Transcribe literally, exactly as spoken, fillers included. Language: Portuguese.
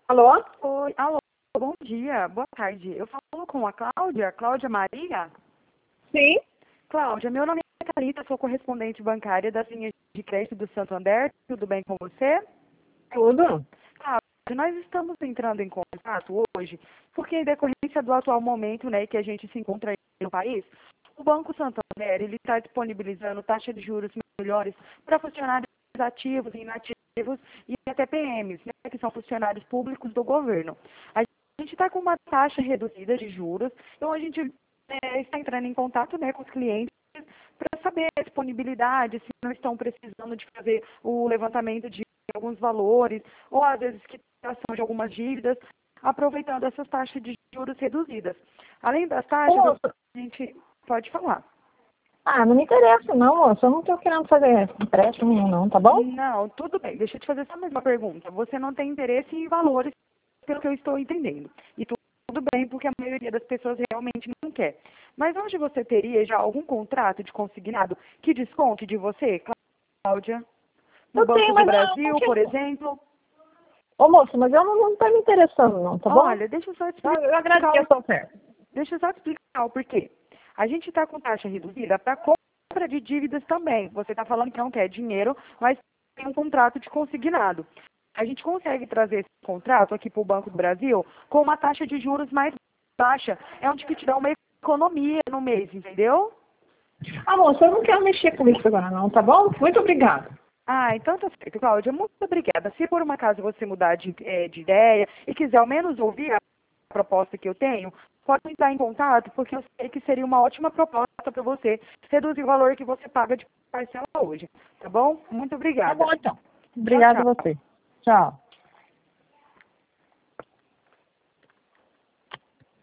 Alô? Oi, alô, bom dia, boa tarde. Eu falo com a Cláudia, Cláudia Maria. Sim, Cláudia, meu nome é Thalita, sou correspondente bancária das linhas de crédito do Santander. Tudo bem com você? tudo. Cláudia, nós estamos entrando em contato hoje porque, em decorrência do atual momento, né, que a gente se encontra aí no país, o Banco Santander ele está disponibilizando taxa de juros melhores para funcionários ativos e inativos e até P Ms, né, que são funcionários públicos do governo. A gente está com uma taxa reduzida de juros, então a gente é, está entrando em contato, né, com os clientes para saber a disponibilidade, se não estão precisando de fazer o levantamento de alguns valores, ou às vezes quitação de algumas dívidas, aproveitando essas taxas de juros reduzidas. Além das Ô, taxas, moça, a gente pode falar. ah, não me interessa não, moça. Eu não estou querendo fazer empréstimo nenhum, não, tá bom? Não, tudo bem. Deixa eu te fazer só mais uma pergunta. Você não tem interesse em valores, pelo que eu estou entendendo. E tu- tudo bem, porque a maioria das pessoas realmente não quer. Mas onde você teria já algum contrato de consignado que desconte de você, Cláudia? No Eu Banco tenho, do mas eu não Brasil, por quero. exemplo? Ô, moça, mas eu não, não tá me interessando, não, tá bom? Olha, deixa eu só te Eu, eu explicar o, agradeço a oferta. deixa eu só te explicar o porquê. A gente está com taxa reduzida para compra de dívidas também. Você está falando que não quer dinheiro, mas tem um contrato de consignado. A gente consegue trazer esse contrato aqui para o Banco do Brasil com uma taxa de juros mais baixa. É onde que te dá uma economia no mês, entendeu? Ah, moça, eu não quero mexer com isso agora, não, tá bom? Muito obrigada. Ah, então tá certo, Cláudia. Muito obrigada. Se por um acaso você mudar de, eh, de ideia e quiser ao menos ouvir a proposta que eu tenho, pode entrar em contato, porque eu sei que seria uma ótima proposta para você reduzir o valor que você paga de parcela hoje. Tá bom? Muito Tá obrigada. bom, então. Tchau, Obrigada a tchau. você. Tchau.